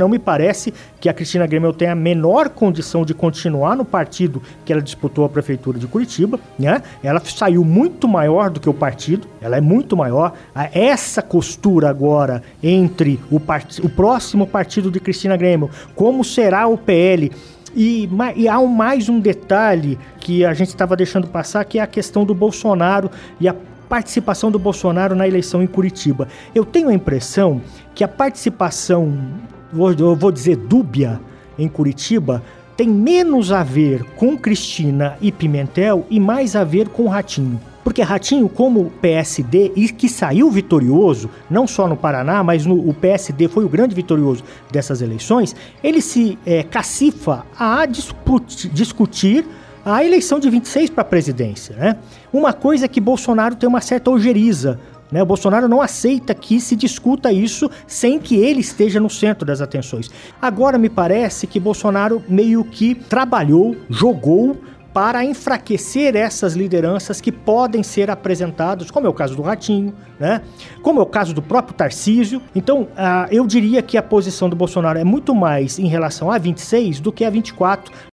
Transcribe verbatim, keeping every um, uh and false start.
não me parece que a Cristina Grémio tenha a menor condição de continuar no partido que ela disputou a prefeitura de Curitiba, né? Ela saiu muito maior do que o partido, ela é muito maior. Essa costura agora entre o, part... o próximo partido de Cristina Grémio, como será o P L... E, e há mais um detalhe que a gente estava deixando passar, que é a questão do Bolsonaro e a participação do Bolsonaro na eleição em Curitiba. Eu tenho a impressão que a participação, vou, eu vou dizer dúbia, em Curitiba, tem menos a ver com Cristina e Pimentel e mais a ver com Ratinho. Porque Ratinho, como P S D, e que saiu vitorioso, não só no Paraná, mas no, o P S D foi o grande vitorioso dessas eleições, ele se é, cacifa a disputi, discutir a eleição de vinte e seis para a presidência, né? Uma coisa é que Bolsonaro tem uma certa ojeriza, né? O Bolsonaro não aceita que se discuta isso sem que ele esteja no centro das atenções. Agora me parece que Bolsonaro meio que trabalhou, jogou para enfraquecer essas lideranças que podem ser apresentadas, como é o caso do Ratinho, né? Como é o caso do próprio Tarcísio. Então, uh, eu diria que a posição do Bolsonaro é muito mais em relação a vinte e seis do que a vinte e quatro,